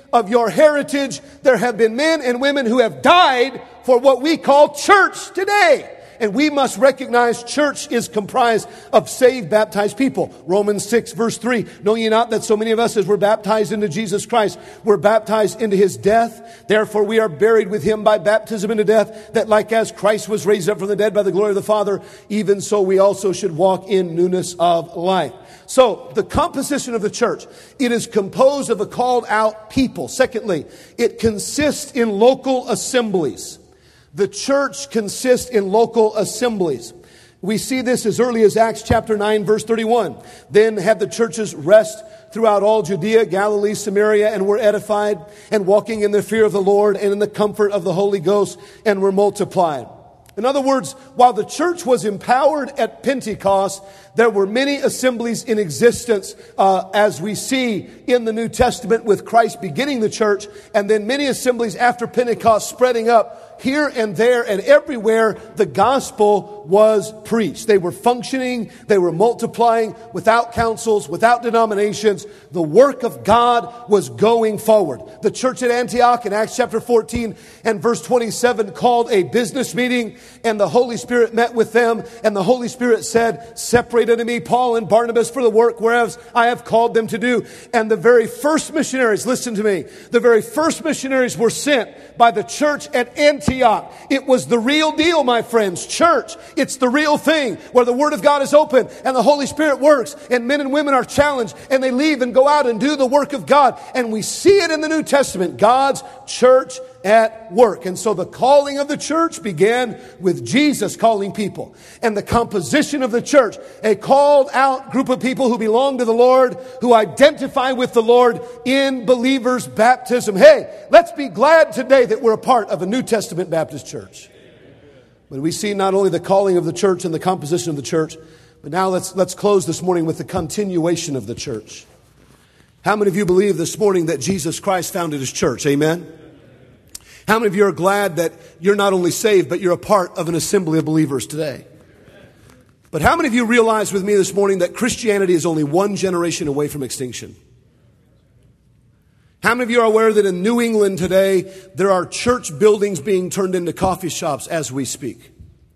of your heritage. There have been men and women who have died for what we call church today. And we must recognize church is comprised of saved, baptized people. Romans six verse three, know ye not that so many of us as were baptized into Jesus Christ, were baptized into his death? Therefore we are buried with him by baptism into death, that like as Christ was raised up from the dead by the glory of the Father, even so we also should walk in newness of life. So, the composition of the church, it is composed of a called out people. Secondly, it consists in local assemblies. The church consists in local assemblies. We see this as early as Acts chapter nine, verse thirty-one. Then had the churches rest throughout all Judea, Galilee, Samaria, and were edified, and walking in the fear of the Lord and in the comfort of the Holy Ghost, and were multiplied. In other words, while the church was empowered at Pentecost, there were many assemblies in existence, uh, as we see in the New Testament with Christ beginning the church, and then many assemblies after Pentecost spreading up here and there and everywhere the gospel was preached. They were functioning, they were multiplying without councils, without denominations. The work of God was going forward. The church at Antioch in Acts chapter fourteen and verse twenty-seven called a business meeting, and the Holy Spirit met with them, and the Holy Spirit said, separate unto me Paul and Barnabas for the work whereas I have called them to do. And the very first missionaries, listen to me, the very first missionaries were sent by the church at Antioch. It was the real deal, my friends. Church, it's the real thing where the Word of God is open and the Holy Spirit works and men and women are challenged and they leave and go out and do the work of God. And we see it in the New Testament, God's church at work. And so the calling of the church began with Jesus calling people. And the composition of the church, a called out group of people who belong to the Lord, who identify with the Lord in believers' baptism. Hey, let's be glad today that we're a part of a New Testament Baptist church. But we see not only the calling of the church and the composition of the church, but now let's let's close this morning with the continuation of the church. How many of you believe this morning that Jesus Christ founded his church? Amen? How many of you are glad that you're not only saved, but you're a part of an assembly of believers today? But how many of you realize with me this morning that Christianity is only one generation away from extinction? How many of you are aware that in New England today, there are church buildings being turned into coffee shops as we speak?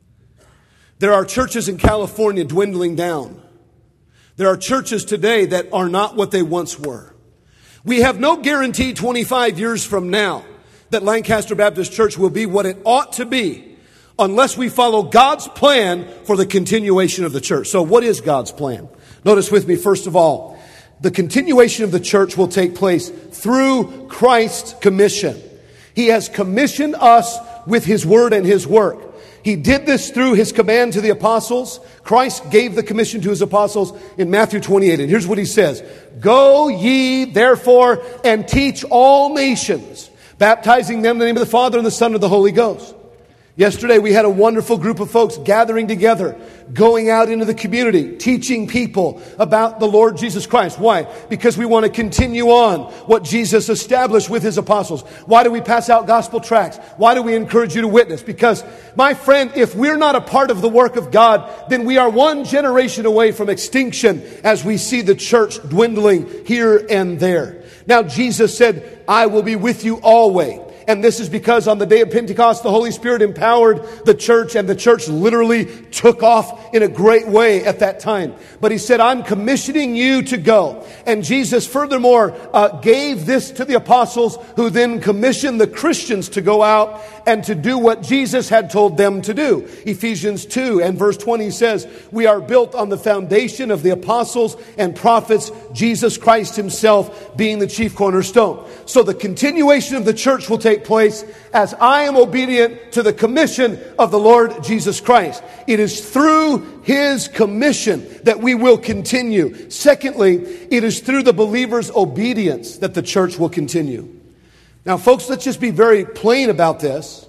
There are churches in California dwindling down. There are churches today that are not what they once were. We have no guarantee twenty-five years from now that Lancaster Baptist Church will be what it ought to be unless we follow God's plan for the continuation of the church. So what is God's plan? Notice with me, first of all, the continuation of the church will take place through Christ's commission. He has commissioned us with his word and his work. He did this through his command to the apostles. Christ gave the commission to his apostles in Matthew twenty-eight. And here's what he says. Go ye therefore and teach all nations, baptizing them in the name of the Father and the Son and the Holy Ghost. Yesterday we had a wonderful group of folks gathering together, going out into the community, teaching people about the Lord Jesus Christ. Why? Because we want to continue on what Jesus established with his apostles. Why do we pass out gospel tracts? Why do we encourage you to witness? Because, my friend, if we're not a part of the work of God, then we are one generation away from extinction as we see the church dwindling here and there. Now, Jesus said, I will be with you always. And this is because on the day of Pentecost, the Holy Spirit empowered the church, and the church literally took off in a great way at that time. But he said, I'm commissioning you to go. And Jesus furthermore uh, gave this to the apostles, who then commissioned the Christians to go out and to do what Jesus had told them to do. Ephesians two and verse twenty says, we are built on the foundation of the apostles and prophets, Jesus Christ himself being the chief cornerstone. So the continuation of the church will take place as I am obedient to the commission of the Lord Jesus Christ. It is through his commission that we will continue. Secondly, it is through the believer's obedience that the church will continue. Now, folks, let's just be very plain about this.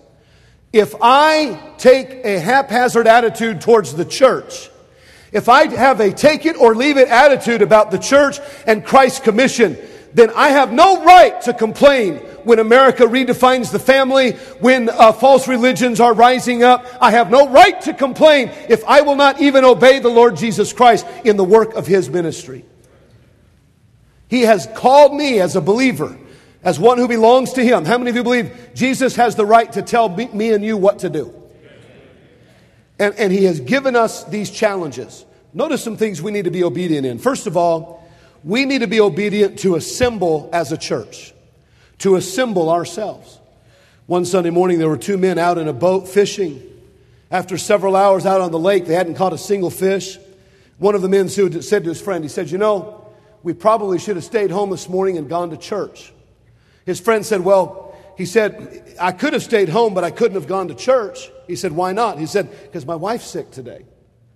If I take a haphazard attitude towards the church, if I have a take it or leave it attitude about the church and Christ's commission, then I have no right to complain when America redefines the family, when uh, false religions are rising up. I have no right to complain if I will not even obey the Lord Jesus Christ in the work of his ministry. He has called me as a believer, As one who belongs to Him. How many of you believe Jesus has the right to tell me, me and you what to do? And, and He has given us these challenges. Notice some things we need to be obedient in. First of all, we need to be obedient to assemble as a church. To assemble ourselves. One Sunday morning there were two men out in a boat fishing. After several hours out on the lake, they hadn't caught a single fish. One of the men said to his friend, he said, you know, we probably should have stayed home this morning and gone to church. His friend said, well, he said, I could have stayed home, but I couldn't have gone to church. He said, why not? He said, because my wife's sick today.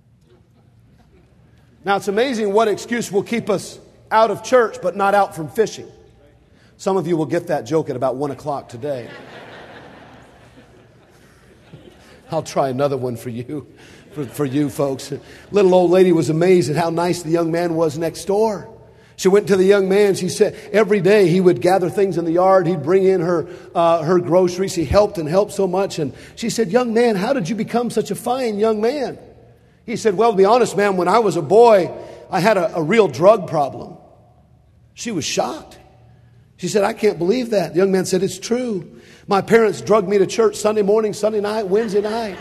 Now, it's amazing what excuse will keep us out of church, but not out from fishing. Some of you will get that joke at about one o'clock today. I'll try another one for you, for, for you folks. Little old lady was amazed at how nice the young man was next door. She went to the young man. She said every day he would gather things in the yard. He'd bring in her uh, her groceries. He helped and helped so much. And she said, young man, how did you become such a fine young man? He said, well, to be honest, ma'am, when I was a boy, I had a, a real drug problem. She was shocked. She said, I can't believe that. The young man said, it's true. My parents drugged me to church Sunday morning, Sunday night, Wednesday night.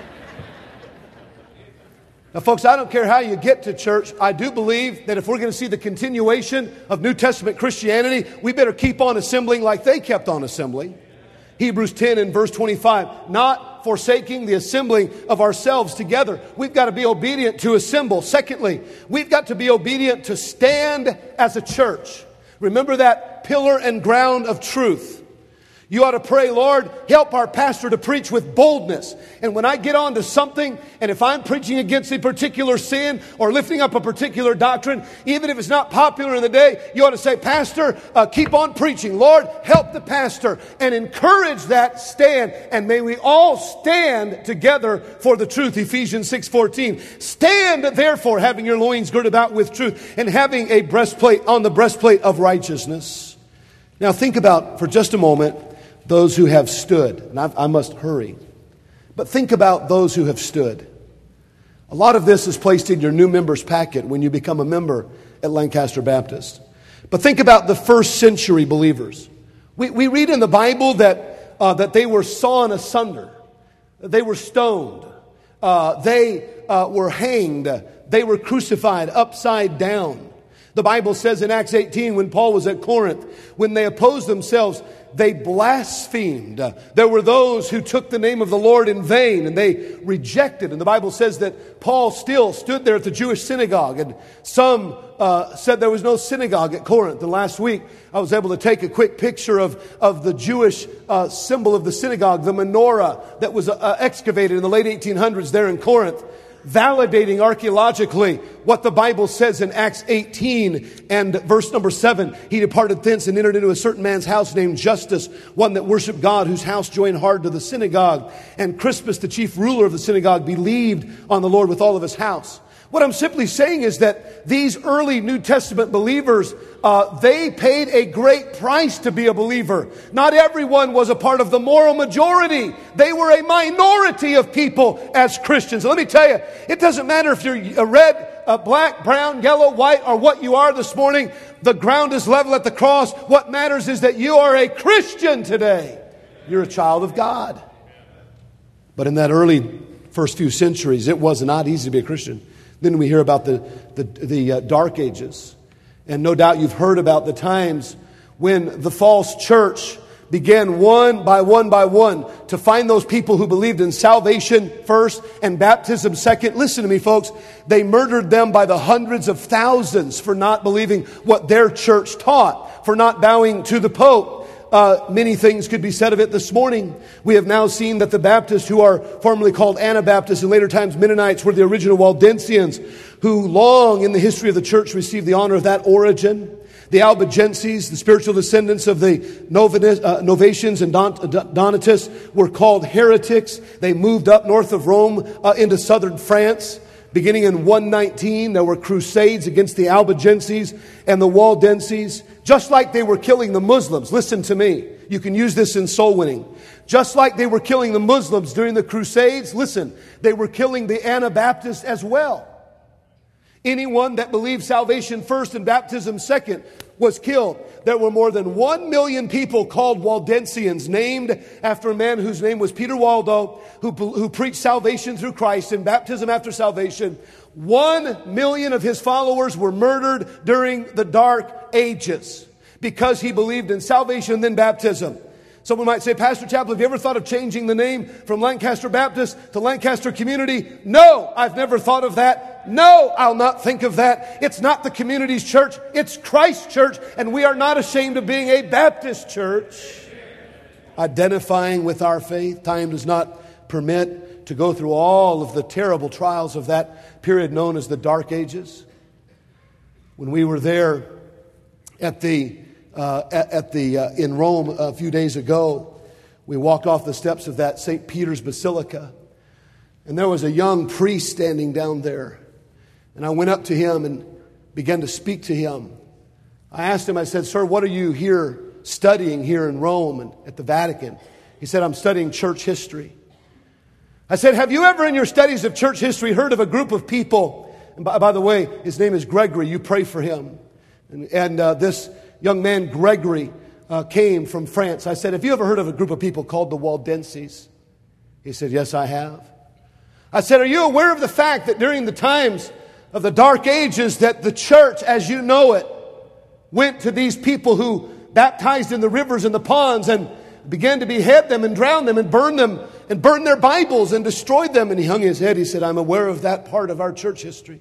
Now, folks, I don't care how you get to church. I do believe that if we're going to see the continuation of New Testament Christianity, we better keep on assembling like they kept on assembling. Hebrews ten and verse twenty-five, not forsaking the assembling of ourselves together. We've got to be obedient to assemble. Secondly, we've got to be obedient to stand as a church. Remember that pillar and ground of truth. You ought to pray, Lord, help our pastor to preach with boldness. And when I get on to something, and if I'm preaching against a particular sin or lifting up a particular doctrine, even if it's not popular in the day, you ought to say, Pastor, uh, keep on preaching. Lord, help the pastor and encourage that stand. And may we all stand together for the truth. Ephesians six fourteen. Stand therefore, having your loins girded about with truth and having a breastplate on the breastplate of righteousness. Now think about for just a moment those who have stood. And I, I must hurry. But think about those who have stood. A lot of this is placed in your new members packet when you become a member at Lancaster Baptist. But think about the first century believers. We, we read in the Bible that, uh, that they were sawn asunder. They were stoned. Uh, they uh, were hanged. They were crucified upside down. The Bible says in Acts eighteen, when Paul was at Corinth, when they opposed themselves, they blasphemed. There were those who took the name of the Lord in vain and they rejected. And the Bible says that Paul still stood there at the Jewish synagogue. And some uh, said there was no synagogue at Corinth. And last week I was able to take a quick picture of, of the Jewish uh, symbol of the synagogue, the menorah that was uh, excavated in the late eighteen hundreds there in Corinth, validating archaeologically what the Bible says in Acts eighteen and verse number seven. He departed thence and entered into a certain man's house named Justus, one that worshiped God, whose house joined hard to the synagogue. And Crispus, the chief ruler of the synagogue, believed on the Lord with all of his house. What I'm simply saying is that these early New Testament believers, uh, they paid a great price to be a believer. Not everyone was a part of the moral majority. They were a minority of people as Christians. And let me tell you, it doesn't matter if you're a red, a black, brown, yellow, white, or what you are this morning. The ground is level at the cross. What matters is that you are a Christian today. You're a child of God. But in that early first few centuries, it was not easy to be a Christian. Then we hear about the, the, the uh, Dark Ages. And no doubt you've heard about the times when the false church began one by one by one to find those people who believed in salvation first and baptism second. Listen to me, folks. They murdered them by the hundreds of thousands for not believing what their church taught, for not bowing to the Pope. Uh, many things could be said of it this morning. We have now seen that the Baptists, who are formerly called Anabaptists, in later times Mennonites, were the original Waldensians, who long in the history of the church received the honor of that origin. The Albigenses, the spiritual descendants of the Novatians and Donatists, were called heretics. They moved up north of Rome uh, into southern France. Beginning in one nineteen, there were crusades against the Albigenses and the Waldenses. Just like they were killing the Muslims. Listen to me. You can use this in soul winning. Just like they were killing the Muslims during the crusades, listen, they were killing the Anabaptists as well. Anyone that believed salvation first and baptism second was killed. There were more than one million people called Waldensians, named after a man whose name was Peter Waldo, who, who preached salvation through Christ and baptism after salvation. One million of his followers were murdered during the Dark Ages because he believed in salvation and then baptism. Someone might say, Pastor Chappell, have you ever thought of changing the name from Lancaster Baptist to Lancaster Community? No, I've never thought of that. No, I'll not think of that. It's not the community's church. It's Christ's church, and we are not ashamed of being a Baptist church. Identifying with our faith. Time does not permit to go through all of the terrible trials of that period known as the Dark Ages. When we were there at the Uh, at, at the uh, in Rome a few days ago, we walked off the steps of that Saint Peter's Basilica, and there was a young priest standing down there. And I went up to him and began to speak to him. I asked him, I said, "Sir, what are you here studying here in Rome and at the Vatican?" He said, "I'm studying church history." I said, "Have you ever in your studies of church history heard of a group of people?" And by, by the way, his name is Gregory. You pray for him. And, and uh, this young man, Gregory, uh, came from France. I said, "Have you ever heard of a group of people called the Waldenses?" He said, "Yes, I have." I said, "Are you aware of the fact that during the times of the Dark Ages that the church, as you know it, went to these people who baptized in the rivers and the ponds and began to behead them and drown them and burn them and burn their Bibles and destroyed them?" And he hung his head. He said, "I'm aware of that part of our church history."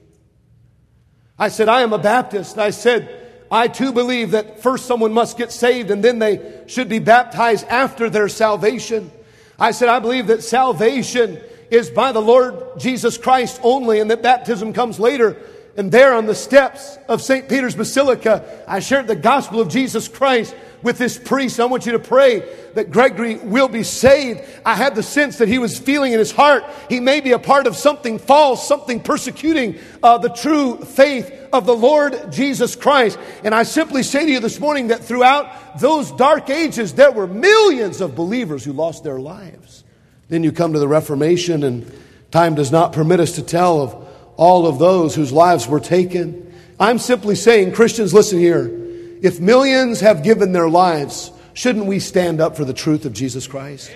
I said, "I am a Baptist." And I said, "I too believe that first someone must get saved and then they should be baptized after their salvation." I said, "I believe that salvation is by the Lord Jesus Christ only and that baptism comes later." And there on the steps of Saint Peter's Basilica, I shared the gospel of Jesus Christ with this priest. I want you to pray that Gregory will be saved. I had the sense that he was feeling in his heart he may be a part of something false, something persecuting uh, the true faith of the Lord Jesus Christ. And I simply say to you this morning that throughout those dark ages, there were millions of believers who lost their lives. Then you come to the Reformation, and time does not permit us to tell of all of those whose lives were taken. I'm simply saying, Christians, listen here. If millions have given their lives, shouldn't we stand up for the truth of Jesus Christ?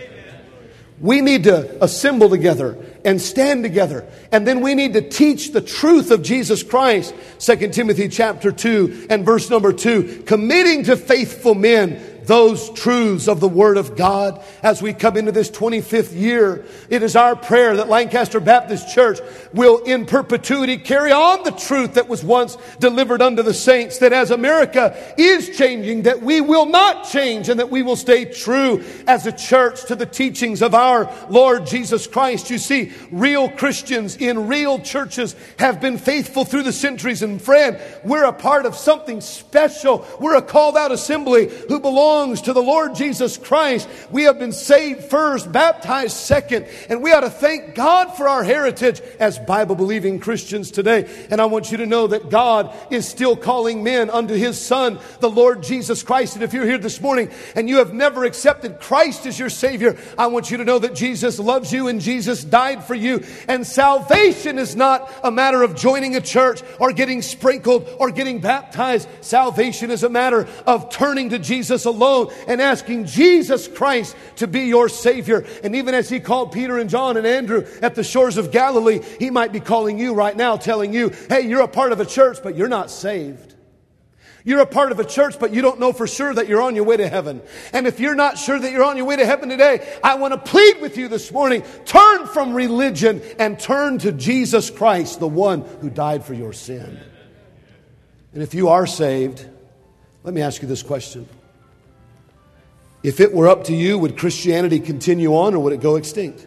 We need to assemble together and stand together. And then we need to teach the truth of Jesus Christ. Second Timothy chapter two and verse number two. Committing to faithful men those truths of the Word of God. As we come into this twenty-fifth year, it is our prayer that Lancaster Baptist Church will in perpetuity carry on the truth that was once delivered unto the saints. That as America is changing, that we will not change and that we will stay true as a church to the teachings of our Lord Jesus Christ. You see, real Christians in real churches have been faithful through the centuries. And friend, we're a part of something special. We're a called out assembly who belong to the Lord Jesus Christ. We have been saved first, baptized second, and we ought to thank God for our heritage as Bible-believing Christians today. And I want you to know that God is still calling men unto His Son, the Lord Jesus Christ. And if you're here this morning and you have never accepted Christ as your Savior, I want you to know that Jesus loves you and Jesus died for you. And salvation is not a matter of joining a church or getting sprinkled or getting baptized. Salvation is a matter of turning to Jesus alone and asking Jesus Christ to be your Savior. And even as He called Peter and John and Andrew at the shores of Galilee, He might be calling you right now, telling you, hey, you're a part of a church, but you're not saved. You're a part of a church, but you don't know for sure that you're on your way to heaven. And if you're not sure that you're on your way to heaven today, I want to plead with you this morning, turn from religion and turn to Jesus Christ, the one who died for your sin. And if you are saved, let me ask you this question. If it were up to you, would Christianity continue on or would it go extinct?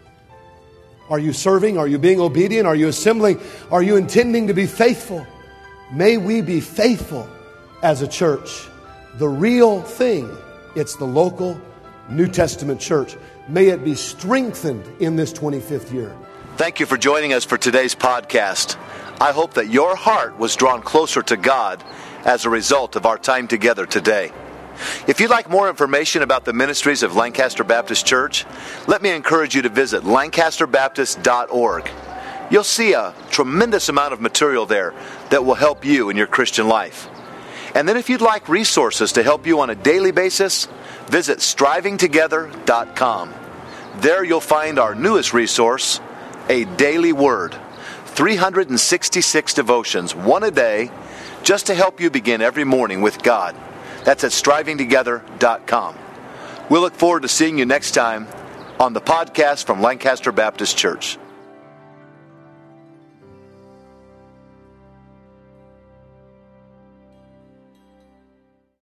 Are you serving? Are you being obedient? Are you assembling? Are you intending to be faithful? May we be faithful as a church. The real thing, it's the local New Testament church. May it be strengthened in this twenty-fifth year. Thank you for joining us for today's podcast. I hope that your heart was drawn closer to God as a result of our time together today. If you'd like more information about the ministries of Lancaster Baptist Church, let me encourage you to visit lancaster baptist dot org. You'll see a tremendous amount of material there that will help you in your Christian life. And then if you'd like resources to help you on a daily basis, visit striving together dot com. There you'll find our newest resource, A Daily Word. three hundred sixty-six devotions, one a day, just to help you begin every morning with God. That's at striving together dot com. We'll look forward to seeing you next time on the podcast from Lancaster Baptist Church.